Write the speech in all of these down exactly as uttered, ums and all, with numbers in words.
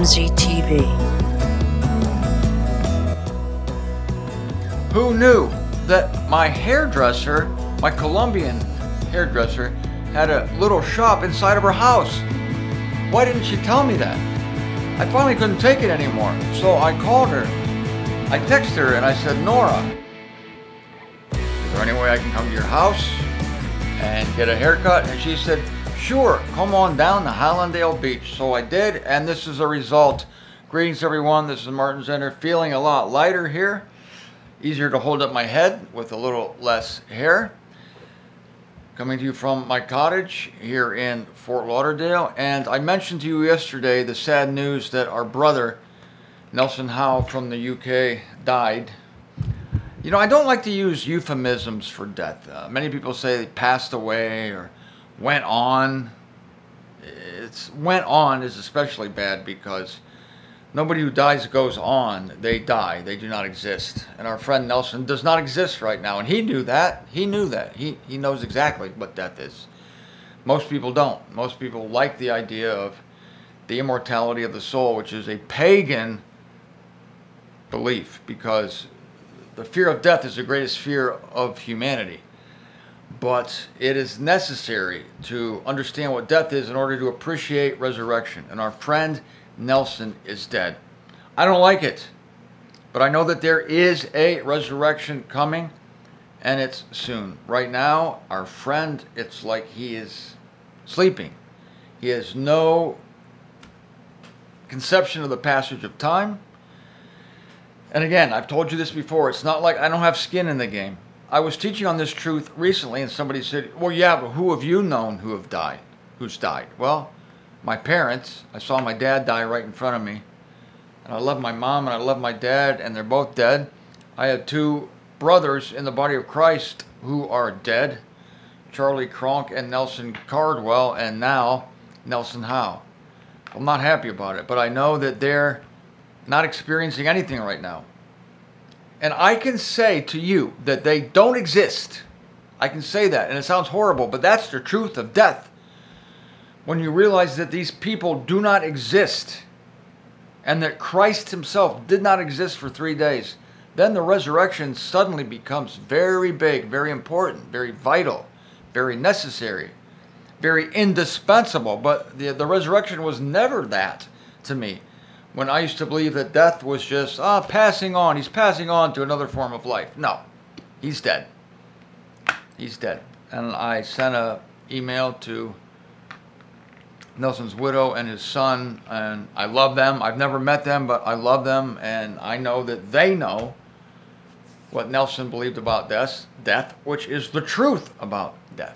M Z T V. Who knew that my hairdresser, my Colombian hairdresser, had a little shop inside of her house? Why didn't she tell me that? I finally couldn't take it anymore, so I called her. I texted her and I said, Nora, is there any way I can come to your house and get a haircut? And she said, sure, come on down to Hallandale Beach. So I did, and this is a result. Greetings everyone, this is Martin Zender, feeling a lot lighter here. Easier to hold up my head with a little less hair. Coming to you from my cottage here in Fort Lauderdale. And I mentioned to you yesterday the sad news that our brother, Nelson Howe from the U K, died. You know, I don't like to use euphemisms for death. Uh, many people say they passed away or went on. It's went on is especially bad because nobody who dies goes on. They die. They do not exist. And our friend Nelson does not exist right now. And he knew that. He knew that. He, he knows exactly what death is. Most people don't. Most people like the idea of the immortality of the soul, which is a pagan belief, because the fear of death is the greatest fear of humanity. But it is necessary to understand what death is in order to appreciate resurrection. And our friend Nelson is dead. I don't like it, but I know that there is a resurrection coming, and it's soon. Right now, our friend, it's like he is sleeping. He has no conception of the passage of time. And again, I've told you this before, it's not like I don't have skin in the game. I was teaching on this truth recently, and somebody said, well, yeah, but who have you known who have died, who's died? Well, my parents. I saw my dad die right in front of me. And I love my mom and I love my dad, and they're both dead. I have two brothers in the body of Christ who are dead, Charlie Cronk and Nelson Cardwell, and now Nelson Howe. I'm not happy about it, but I know that they're not experiencing anything right now. And I can say to you that they don't exist. I can say that, and it sounds horrible, but that's the truth of death. When you realize that these people do not exist, and that Christ himself did not exist for three days, then the resurrection suddenly becomes very big, very important, very vital, very necessary, very indispensable. But the, the resurrection was never that to me. When I used to believe that death was just, ah, passing on, he's passing on to another form of life. No, he's dead. He's dead. And I sent an email to Nelson's widow and his son, and I love them. I've never met them, but I love them, and I know that they know what Nelson believed about death, death, which is the truth about death.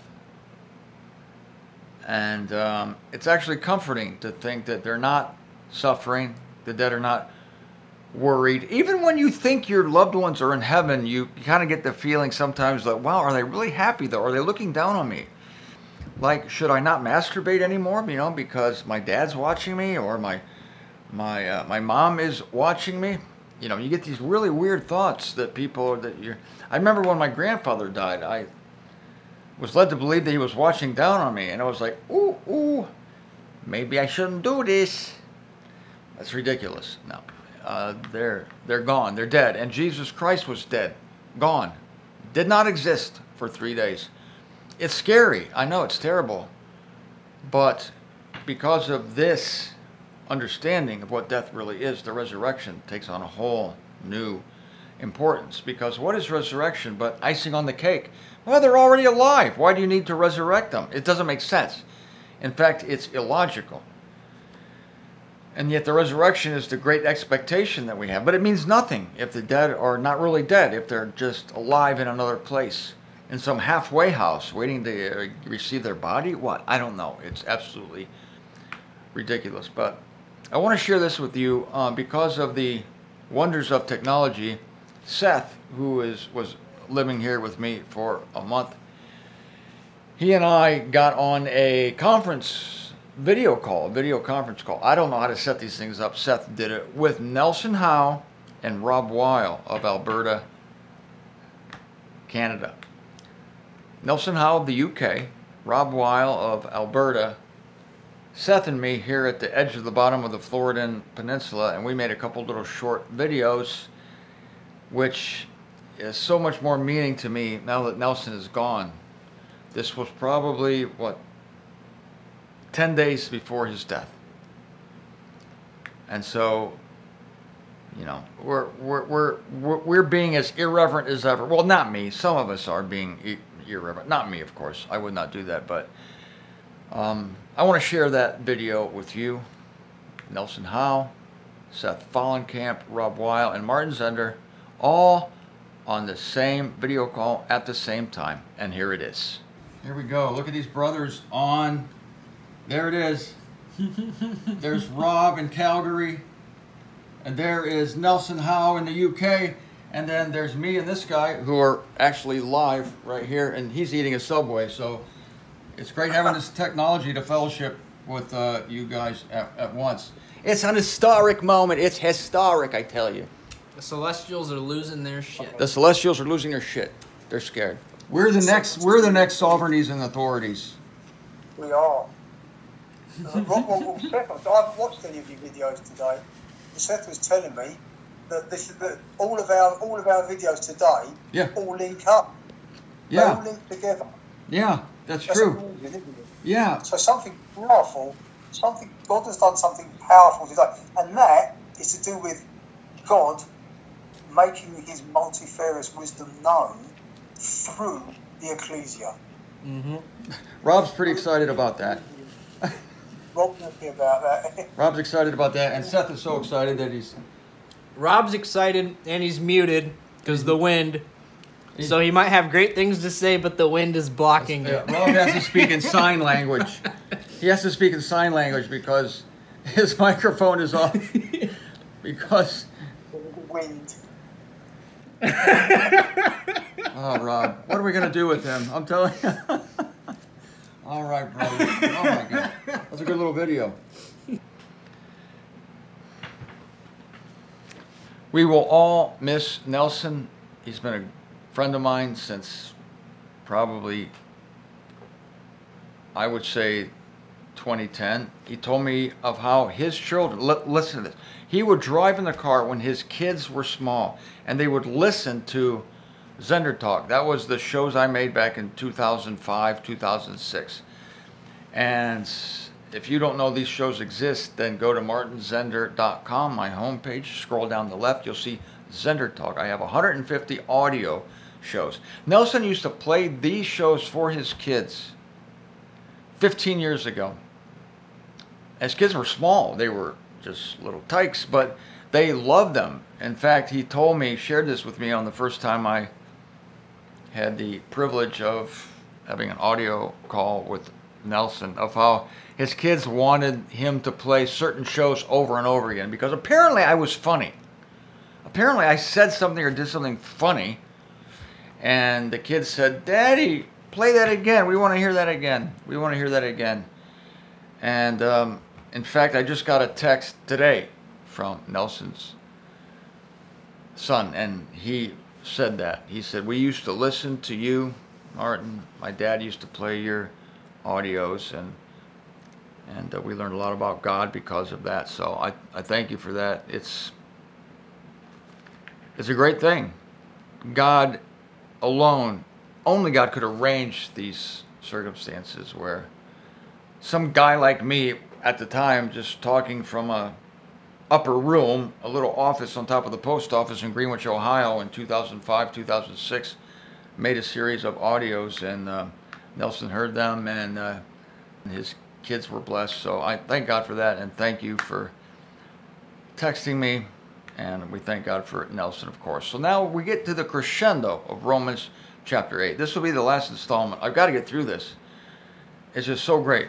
And um, it's actually comforting to think that they're not suffering, the dead are not worried. Even when you think your loved ones are in heaven, you kind of get the feeling sometimes that, wow, are they really happy though? Are they looking down on me? Like, should I not masturbate anymore, you know, because my dad's watching me, or my my uh, my mom is watching me? You know, you get these really weird thoughts that people, that you're... I remember when my grandfather died, I was led to believe that he was watching down on me, and I was like, ooh, ooh, maybe I shouldn't do this. That's ridiculous. No, uh, they're they're gone. They're dead. And Jesus Christ was dead, gone, did not exist for three days. It's scary. I know it's terrible, but because of this understanding of what death really is, the resurrection takes on a whole new importance. Because what is resurrection but icing on the cake? Well, they're already alive. Why do you need to resurrect them? It doesn't make sense. In fact, it's illogical. And yet the resurrection is the great expectation that we have. But it means nothing if the dead are not really dead, if they're just alive in another place, in some halfway house, waiting to uh, receive their body. What? I don't know. It's absolutely ridiculous. But I want to share this with you uh, because of the wonders of technology. Seth, who is was living here with me for a month, he and I got on a conference video call, video conference call. I don't know how to set these things up. Seth did it with Nelson Howe and Rob Weil of Alberta, Canada. Nelson Howe of the U K, Rob Weil of Alberta, Seth and me here at the edge of the bottom of the Floridan Peninsula, and we made a couple little short videos, which is so much more meaning to me now that Nelson is gone. This was probably, what, ten days before his death. And so, you know, we're, we're, we're, we're, we're being as irreverent as ever. Well, not me. Some of us are being i- irreverent. Not me, of course. I would not do that. But um, I want to share that video with you. Nelson Howe, Seth Follenkamp, Rob Weil, and Martin Zender, all on the same video call at the same time. And here it is. Here we go. Look at these brothers on. There it is. There's Rob in Calgary. And there is Nelson Howe in the U K. And then there's me and this guy who are actually live right here. And he's eating a Subway. So it's great having this technology to fellowship with uh, you guys at, at once. It's an historic moment. It's historic, I tell you. The Celestials are losing their shit. The Celestials are losing their shit. They're scared. We're the next. We're the next sovereignties and authorities. We are. Uh, Rob, well, well, Seth, I've watched any of your videos today. Seth was telling me that this that all of our all of our videos today Yeah. all link up. They Yeah. all link together. Yeah, that's That's true. amazing, isn't it? Yeah. So something powerful, something God has done something powerful today, and that is to do with God making His multifarious wisdom known through the ecclesia. Mm-hmm. Rob's pretty excited about that. Rob knows me about that. Rob's excited about that, and Seth is so excited that he's. Rob's excited and he's muted because the wind. So he might have great things to say, but the wind is blocking Yeah, it. Rob has to speak in sign language. He has to speak in sign language because his microphone is off. Because. Wind. Oh, Rob, what are we gonna do with him? I'm telling you. All right, brother. Oh my God, that's a good little video. We will all miss Nelson. He's been a friend of mine since probably, I would say, twenty ten. He told me of how his children, li- listen to this, he would drive in the car when his kids were small, and they would listen to Zender Talk. That was the shows I made back in two thousand five, two thousand six. And if you don't know these shows exist, then go to martin zender dot com, my homepage. Scroll down the left, you'll see Zender Talk. I have one hundred fifty audio shows. Nelson used to play these shows for his kids fifteen years ago. His kids were small. They were just little tykes, but they loved them. In fact, he told me, shared this with me on the first time I had the privilege of having an audio call with Nelson, of how his kids wanted him to play certain shows over and over again because apparently I was funny. Apparently I said something or did something funny, and the kids said, "Daddy, play that again. We want to hear that again. We want to hear that again." And um, in fact, I just got a text today from Nelson's son, and he said that. He said, "We used to listen to you, Martin. My dad used to play your audios, and and uh, we learned a lot about God because of that. So I, I thank you for that. It's it's a great thing. God alone, only God could arrange these circumstances where some guy like me at the time, just talking from a upper room, a little office on top of the post office in Greenwich, Ohio in two thousand five, two thousand six, made a series of audios, and uh, Nelson heard them, and uh, his kids were blessed. So I thank God for that, and thank you for texting me, and we thank God for Nelson, of course. So now we get to the crescendo of Romans chapter eight. This will be the last installment. I've got to get through this. It's just so great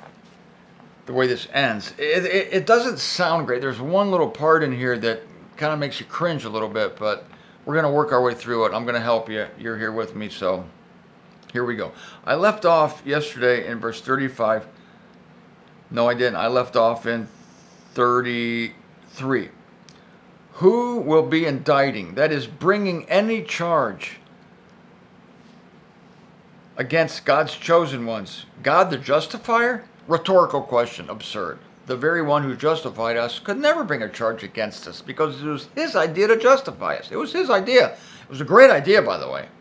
the way this ends. It, it, it doesn't sound great. There's one little part in here that kind of makes you cringe a little bit, but we're going to work our way through it. I'm going to help you. You're here with me, so here we go. I left off yesterday in verse thirty-five. No, I didn't. I left off in thirty-three. Who will be indicting, that is, bringing any charge against God's chosen ones? God the justifier? Rhetorical question, absurd. The very one who justified us could never bring a charge against us because it was his idea to justify us. It was his idea. It was a great idea, by the way.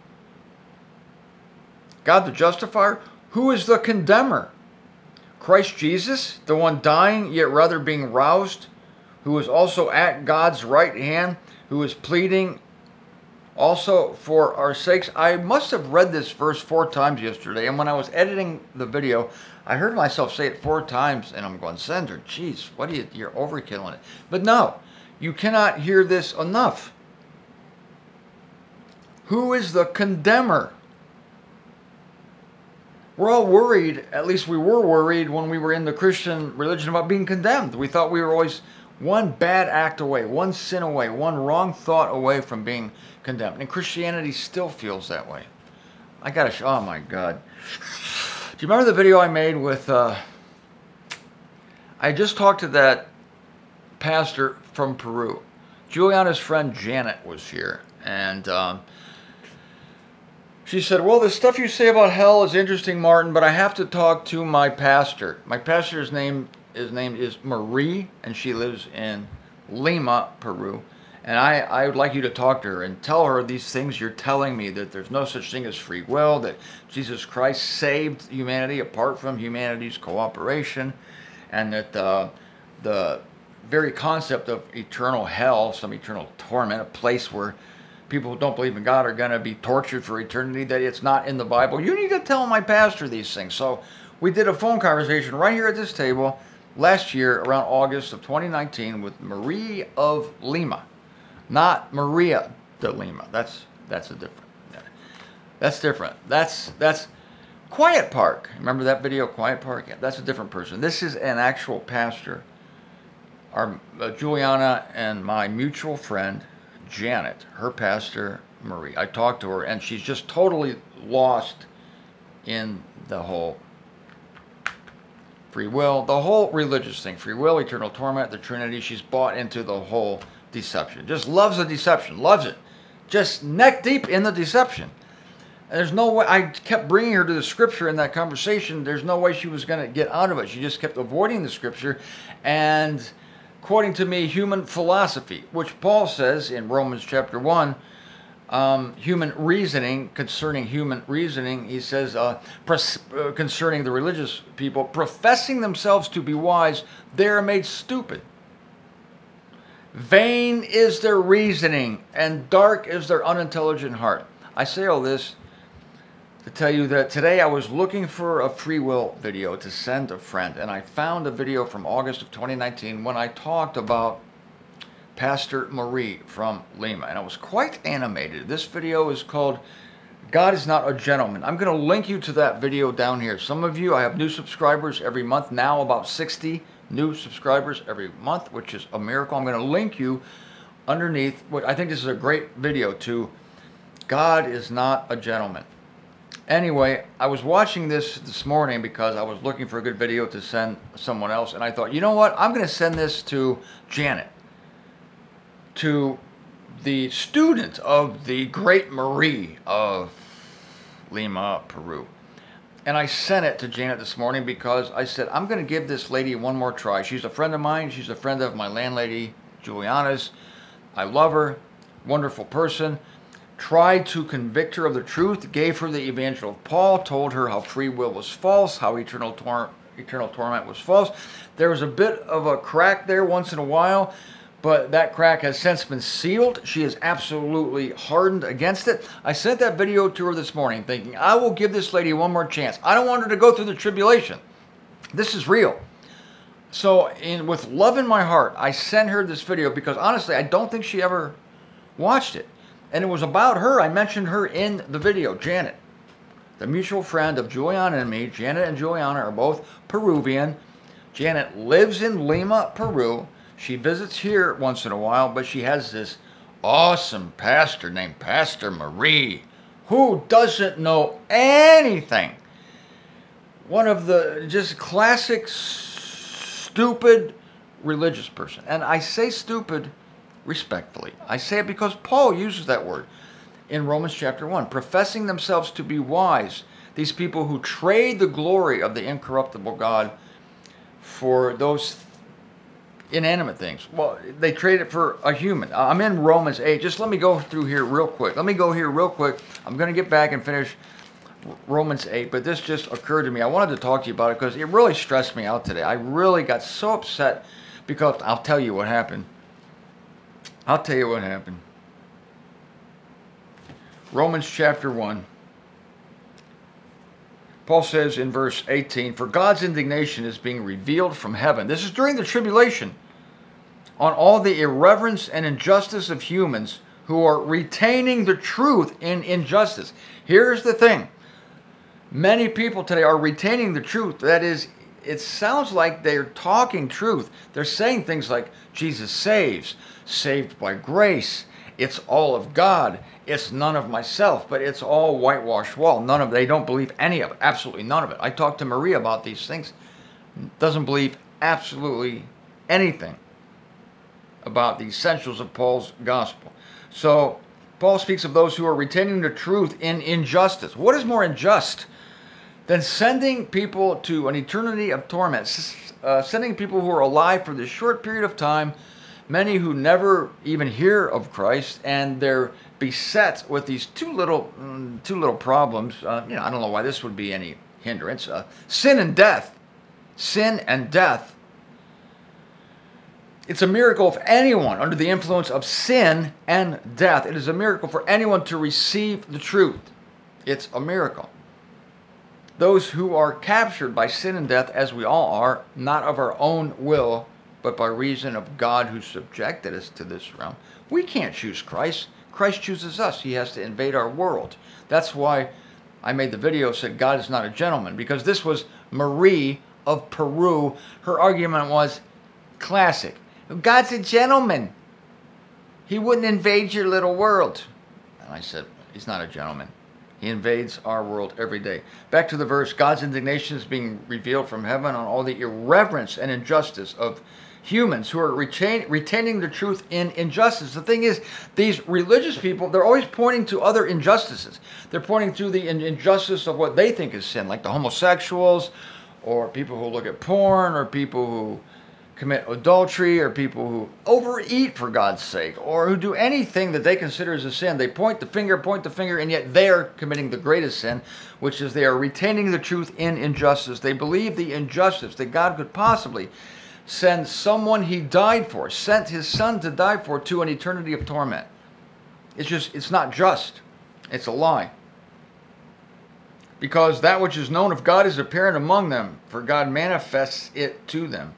God the justifier? Who is the condemner? Christ Jesus, the one dying yet rather being roused, who is also at God's right hand, who is pleading also for our sakes. I must have read this verse four times yesterday, and when I was editing the video, I heard myself say it four times, and I'm going, Sender, geez, what are you, you're overkilling it. But no, you cannot hear this enough. Who is the condemner? We're all worried, at least we were worried when we were in the Christian religion about being condemned. We thought we were always one bad act away, one sin away, one wrong thought away from being condemned. And Christianity still feels that way. I gotta show, oh my God. Do you remember the video I made with, uh, I just talked to that pastor from Peru. Juliana's friend Janet was here. And um, she said, well, the stuff you say about hell is interesting, Martin, but I have to talk to my pastor. My pastor's name, his name is Marie, and she lives in Lima, Peru. And I, I would like you to talk to her and tell her these things you're telling me, that there's no such thing as free will, that Jesus Christ saved humanity apart from humanity's cooperation, and that uh, the very concept of eternal hell, some eternal torment, a place where people who don't believe in God are going to be tortured for eternity, that it's not in the Bible. You need to tell my pastor these things. So we did a phone conversation right here at this table last year around August of twenty nineteen with Marie of Lima. Not Maria de Lima. That's that's a different. That's different. That's that's Quiet Park. Remember that video, Quiet Park? Yeah, that's a different person. This is an actual pastor. Our uh, Juliana and my mutual friend Janet, her pastor Marie. I talked to her, and she's just totally lost in the whole free will, the whole religious thing. Free will, eternal torment, the Trinity. She's bought into the whole deception. Just loves the deception. Loves it. Just neck deep in the deception. And there's no way, I kept bringing her to the scripture in that conversation. There's no way she was going to get out of it. She just kept avoiding the scripture and quoting to me human philosophy, which Paul says in Romans chapter one, um, human reasoning, concerning human reasoning, he says uh, pres- uh, concerning the religious people, professing themselves to be wise, they are made stupid. Vain is their reasoning, and dark is their unintelligent heart. I say all this to tell you that today I was looking for a free will video to send a friend, and I found a video from August of twenty nineteen when I talked about Pastor Marie from Lima, and I was quite animated. This video is called God is Not a Gentleman. I'm going to link you to that video down here. Some of you, I have new subscribers every month now, about sixty new subscribers every month, which is a miracle. I'm going to link you underneath. What I think this is a great video to God is Not a Gentleman. Anyway, I was watching this this morning because I was looking for a good video to send someone else, and I thought, you know what? I'm going to send this to Janet, to the student of the great Marie of Lima, Peru. And I sent it to Janet this morning because I said, I'm going to give this lady one more try. She's a friend of mine. She's a friend of my landlady, Juliana's. I love her. Wonderful person. Tried to convict her of the truth. Gave her the Evangel of Paul. Told her how free will was false. How eternal, tor- eternal torment was false. There was a bit of a crack there once in a while, but that crack has since been sealed. She is absolutely hardened against it. I sent that video to her this morning thinking, I will give this lady one more chance. I don't want her to go through the tribulation. This is real. So in, with love in my heart, I sent her this video because honestly, I don't think she ever watched it. And it was about her. I mentioned her in the video, Janet, the mutual friend of Juliana and me. Janet and Juliana are both Peruvian. Janet lives in Lima, Peru. She visits here once in a while, but she has this awesome pastor named Pastor Marie, who doesn't know anything. One of the just classic stupid religious person. And I say stupid respectfully. I say it because Paul uses that word in Romans chapter one, professing themselves to be wise. These people who trade the glory of the incorruptible God for those inanimate things. Well, they trade it for a human. I'm in Romans eight. Just let me go through here real quick. Let me go here real quick. I'm going to get back and finish Romans eight, but this just occurred to me. I wanted to talk to you about it because it really stressed me out today. I really got so upset because I'll tell you what happened. I'll tell you what happened. Romans chapter one. Paul says in verse eighteen, "For God's indignation is being revealed from heaven." This is during the tribulation. "On all the irreverence and injustice of humans who are retaining the truth in injustice." Here's the thing. Many people today are retaining the truth. That is, it sounds like they're talking truth. They're saying things like, Jesus saves, saved by grace. It's all of God. It's none of myself, but it's all whitewashed wall. None of, they don't believe any of it. Absolutely none of it. I talked to Maria about these things. Doesn't believe absolutely anything about the essentials of Paul's gospel. So Paul speaks of those who are retaining the truth in injustice. What is more unjust than sending people to an eternity of torment? Uh, sending people who are alive for this short period of time, many who never even hear of Christ, and they're beset with these two little, mm, two little problems. Uh, you know, I don't know why this would be any hindrance. Uh, sin and death. Sin and death. It's a miracle if anyone under the influence of sin and death. It is a miracle for anyone to receive the truth. It's a miracle. Those who are captured by sin and death, as we all are, not of our own will, but by reason of God who subjected us to this realm. We can't choose Christ. Christ chooses us. He has to invade our world. That's why I made the video, said God is not a gentleman, because this was Marie of Peru. Her argument was classic. God's a gentleman. He wouldn't invade your little world. And I said, he's not a gentleman. He invades our world every day. Back to the verse, God's indignation is being revealed from heaven on all the irreverence and injustice of humans who are retain, retaining the truth in injustice. The thing is, these religious people, they're always pointing to other injustices. They're pointing to the injustice of what they think is sin, like the homosexuals, or people who look at porn, or people who commit adultery, or people who overeat for God's sake, or who do anything that they consider as a sin. They point the finger, point the finger, and yet they are committing the greatest sin, which is they are retaining the truth in injustice. They believe the injustice that God could possibly send someone he died for, sent his son to die for, to an eternity of torment. It's just, it's not just. It's a lie. Because that which is known of God is apparent among them, for God manifests it to them.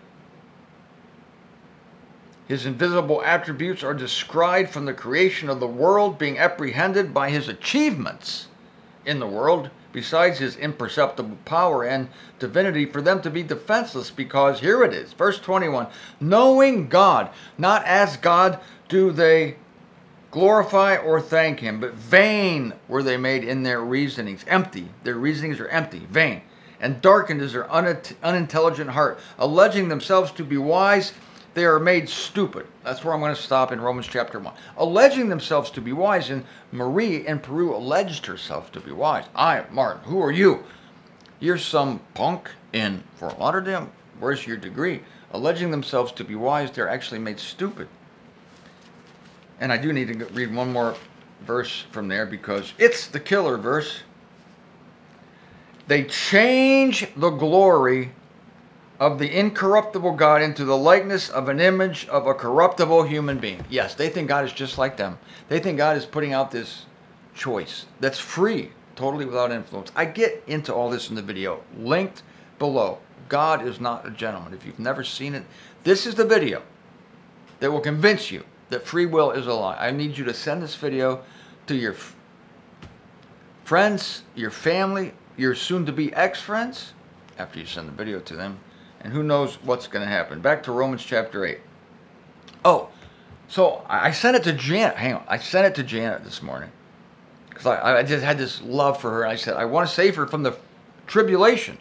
His invisible attributes are described from the creation of the world, being apprehended by his achievements in the world, besides his imperceptible power and divinity, for them to be defenseless, because here it is, verse twenty-one, knowing God, not as God do they glorify or thank him, but vain were they made in their reasonings, empty, their reasonings are empty, vain, and darkened is their unintelligent heart, alleging themselves to be wise, they are made stupid. That's where I'm going to stop in Romans chapter one. Alleging themselves to be wise, and Marie in Peru alleged herself to be wise. I, Martin, who are you? You're some punk in Fort Lauderdale. Where's your degree? Alleging themselves to be wise, they're actually made stupid. And I do need to read one more verse from there, because it's the killer verse. They change the glory of the incorruptible God into the likeness of an image of a corruptible human being. Yes, they think God is just like them. They think God is putting out this choice that's free, totally without influence. I get into all this in the video, linked below. God is not a gentleman. If you've never seen it, this is the video that will convince you that free will is a lie. I need you to send this video to your f- friends, your family, your soon-to-be ex-friends, after you send the video to them. And who knows what's going to happen. Back to Romans chapter eight. Oh, so I sent it to Janet. Hang on. I sent it to Janet this morning. Because I, I just had this love for her. And I said, I want to save her from the tribulation.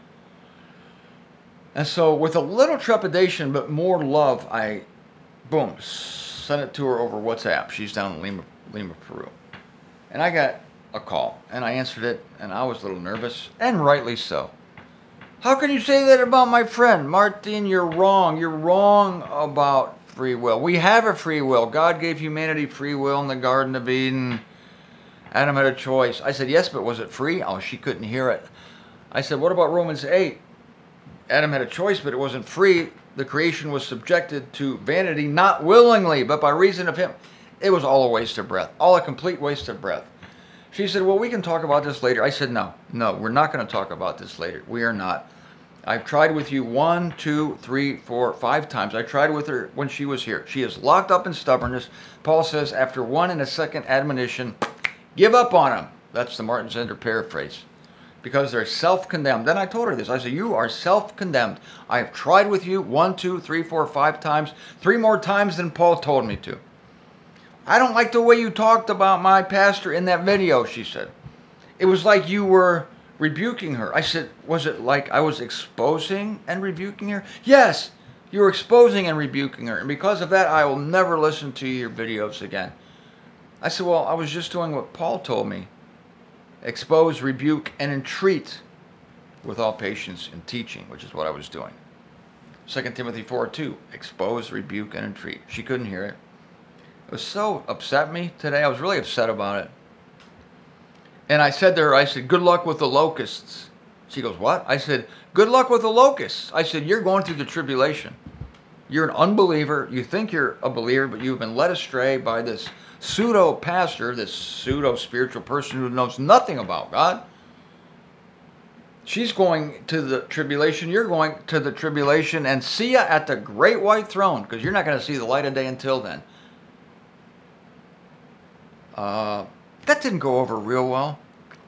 And so with a little trepidation, but more love, I, boom, sent it to her over WhatsApp. She's down in Lima, Lima, Peru. And I got a call. And I answered it. And I was a little nervous. And rightly so. How can you say that about my friend? Martin, you're wrong. You're wrong about free will. We have a free will. God gave humanity free will in the Garden of Eden. Adam had a choice. I said, yes, but was it free? Oh, she couldn't hear it. I said, what about Romans eight? Adam had a choice, but it wasn't free. The creation was subjected to vanity, not willingly, but by reason of him. It was all a waste of breath. All a complete waste of breath. She said, well, we can talk about this later. I said, no, no, we're not going to talk about this later. We are not. I've tried with you one, two, three, four, five times. I tried with her when she was here. She is locked up in stubbornness. Paul says, after one and a second admonition, give up on them. That's the Martin Zender paraphrase. Because they're self-condemned. Then I told her this. I said, you are self-condemned. I have tried with you one, two, three, four, five times. Three more times than Paul told me to. I don't like the way you talked about my pastor in that video, she said. It was like you were rebuking her. I said, was it like I was exposing and rebuking her? Yes, you were exposing and rebuking her. And because of that, I will never listen to your videos again. I said, well, I was just doing what Paul told me. Expose, rebuke, and entreat with all patience and teaching, which is what I was doing. Second Timothy four two, expose, rebuke, and entreat. She couldn't hear it. It was so upset me today. I was really upset about it. And I said to her, I said, good luck with the locusts. She goes, what? I said, good luck with the locusts. I said, you're going through the tribulation. You're an unbeliever. You think you're a believer, but you've been led astray by this pseudo-pastor, this pseudo-spiritual person who knows nothing about God. She's going to the tribulation. You're going to the tribulation. And see ya at the great white throne, because you're not going to see the light of day until then. Uh, that didn't go over real well.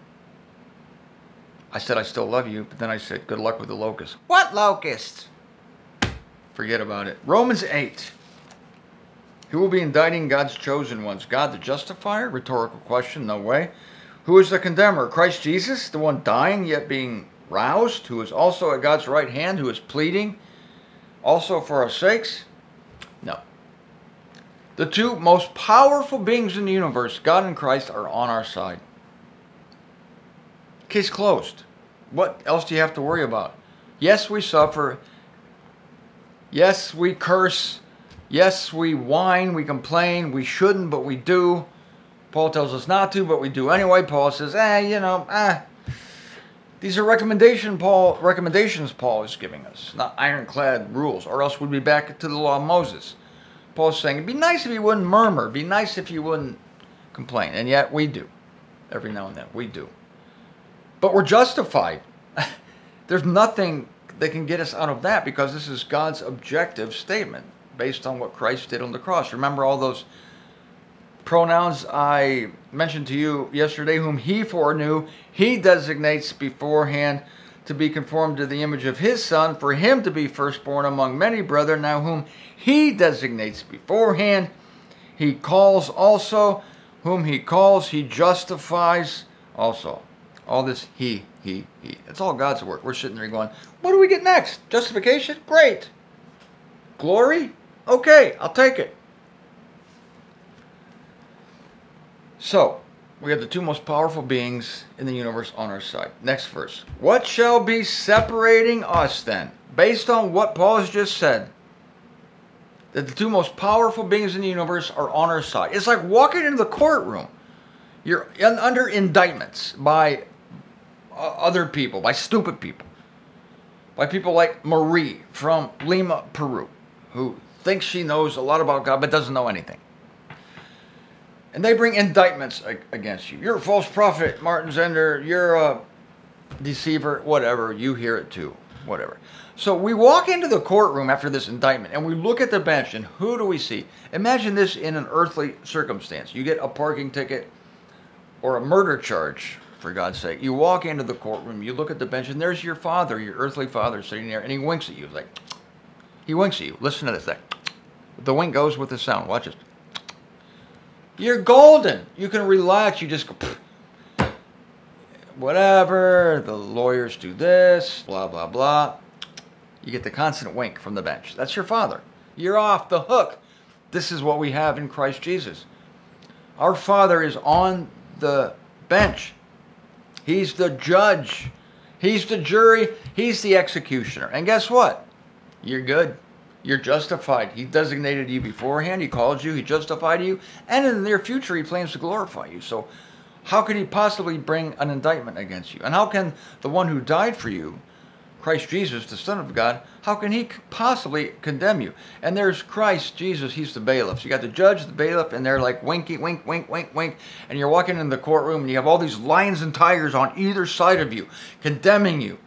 I said, I still love you, but then I said, good luck with the locusts. What locusts? Forget about it. Romans eight. Who will be indicting God's chosen ones? God the justifier? Rhetorical question, no way. Who is the condemner? Christ Jesus, the one dying yet being roused, who is also at God's right hand, who is pleading also for our sakes? No. The two most powerful beings in the universe, God and Christ, are on our side. Case closed. What else do you have to worry about? Yes, we suffer. Yes, we curse. Yes, we whine, we complain. We shouldn't, but we do. Paul tells us not to, but we do anyway. Paul says, eh, you know, eh. These are recommendation Paul, recommendations Paul is giving us, not ironclad rules, or else we'd be back to the law of Moses. Paul's saying, it'd be nice if you wouldn't murmur. It'd be nice if you wouldn't complain. And yet we do. Every now and then, we do. But we're justified. There's nothing that can get us out of that, because this is God's objective statement based on what Christ did on the cross. Remember all those pronouns I mentioned to you yesterday, whom he foreknew, he designates beforehand to be conformed to the image of his Son, for him to be firstborn among many brethren. Now whom he designates beforehand, he calls also. Whom he calls, he justifies also. All this he, he, he. It's all God's work. We're sitting there going, what do we get next? Justification? Great. Glory? Okay, I'll take it. So, we have the two most powerful beings in the universe on our side. Next verse. What shall be separating us then? Based on what Paul has just said, that the two most powerful beings in the universe are on our side. It's like walking into the courtroom. You're in, under indictments by uh, other people, by stupid people. By people like Marie from Lima, Peru, who thinks she knows a lot about God but doesn't know anything. And they bring indictments against you. You're a false prophet, Martin Zender. You're a deceiver, whatever. You hear it too, whatever. So we walk into the courtroom after this indictment, and we look at the bench, and who do we see? Imagine this in an earthly circumstance. You get a parking ticket or a murder charge, for God's sake. You walk into the courtroom, you look at the bench, and there's your father, your earthly father, sitting there, and he winks at you. Like, he winks at you. Listen to this. Like, the wink goes with the sound. Watch it. You're golden. You can relax. You just go, pfft. Whatever. The lawyers do this, blah, blah, blah. You get the constant wink from the bench. That's your father. You're off the hook. This is what we have in Christ Jesus. Our Father is on the bench. He's the judge. He's the jury. He's the executioner. And guess what? You're good. You're justified. He designated you beforehand. He called you. He justified you. And in the near future, he plans to glorify you. So how could he possibly bring an indictment against you? And how can the one who died for you, Christ Jesus, the Son of God, how can he possibly condemn you? And there's Christ Jesus. He's the bailiff. So you got the judge, the bailiff, and they're like winky, wink, wink, wink, wink. And you're walking in the courtroom, and you have all these lions and tigers on either side of you, condemning you.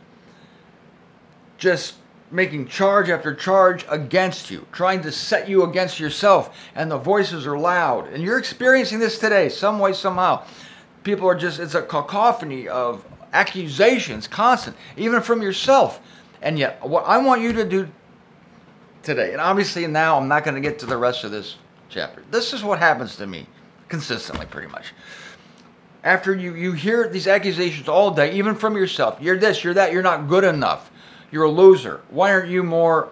Just making charge after charge against you, trying to set you against yourself, and the voices are loud. And you're experiencing this today, some way, somehow. People are just, it's a cacophony of accusations, constant, even from yourself. And yet, what I want you to do today, and obviously now I'm not going to get to the rest of this chapter. This is what happens to me consistently, pretty much. After you, you hear these accusations all day, even from yourself, you're this, you're that, you're not good enough. You're a loser. Why aren't you more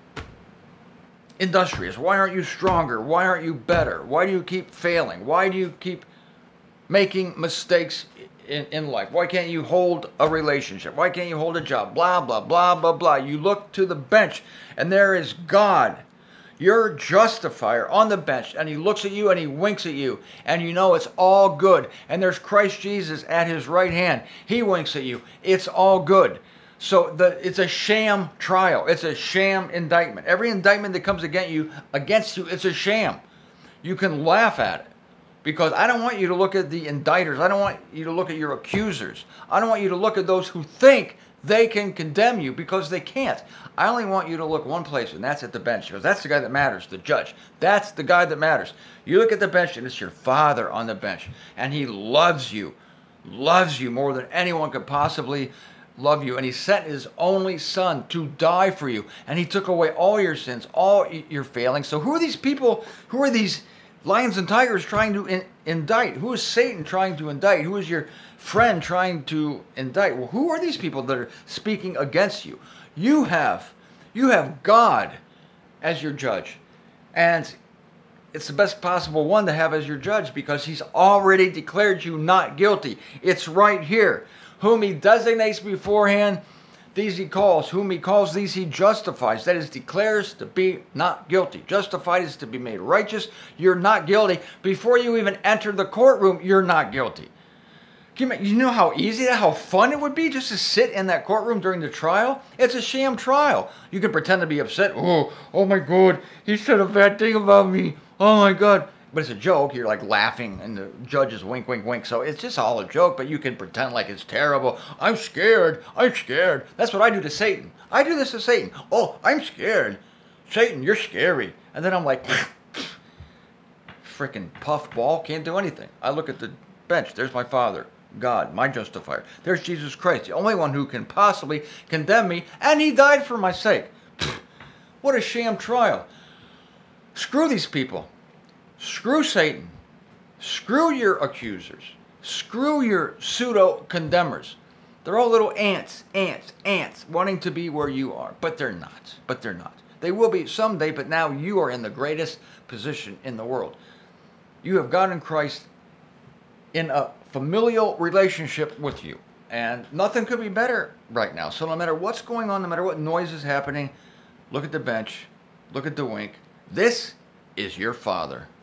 industrious? Why aren't you stronger? Why aren't you better? Why do you keep failing? Why do you keep making mistakes in, in life? Why can't you hold a relationship? Why can't you hold a job? Blah, blah, blah, blah, blah. You look to the bench, and there is God, your justifier, on the bench, and he looks at you and he winks at you, and you know it's all good. And there's Christ Jesus at his right hand. He winks at you. It's all good. So the, it's a sham trial. It's a sham indictment. Every indictment that comes against you, against you, it's a sham. You can laugh at it because I don't want you to look at the indictors. I don't want you to look at your accusers. I don't want you to look at those who think they can condemn you because they can't. I only want you to look one place, and that's at the bench, because that's the guy that matters, the judge. That's the guy that matters. You look at the bench, and it's your Father on the bench, and he loves you, loves you more than anyone could possibly love you, and he sent his only Son to die for you, and he took away all your sins, all your failings. So who are these people, who are these lions and tigers trying to in, indict? Who is Satan trying to indict? Who is your friend trying to indict? Well, who are these people that are speaking against you? You have, you have God as your judge, and it's the best possible one to have as your judge because he's already declared you not guilty. It's right here. Whom he designates beforehand, these he calls. Whom he calls, these he justifies. That is, declares to be not guilty. Justified is to be made righteous. You're not guilty. Before you even enter the courtroom, you're not guilty. Can you, you know how easy, how fun it would be just to sit in that courtroom during the trial? It's a sham trial. You can pretend to be upset. Oh, oh my God, he said a bad thing about me. Oh my God. But it's a joke. You're like laughing, and the judge is wink, wink, wink. So it's just all a joke, but you can pretend like it's terrible. I'm scared. I'm scared. That's what I do to Satan. I do this to Satan. Oh, I'm scared. Satan, you're scary. And then I'm like, freaking puffball, can't do anything. I look at the bench. There's my Father, God, my justifier. There's Jesus Christ, the only one who can possibly condemn me, and he died for my sake. What a sham trial. Screw these people. Screw Satan. Screw your accusers. Screw your pseudo-condemners. They're all little ants, ants, ants, wanting to be where you are. But they're not. But they're not. They will be someday, but now you are in the greatest position in the world. You have God in Christ in a familial relationship with you. And nothing could be better right now. So no matter what's going on, no matter what noise is happening, look at the bench, look at the wink. This is your Father.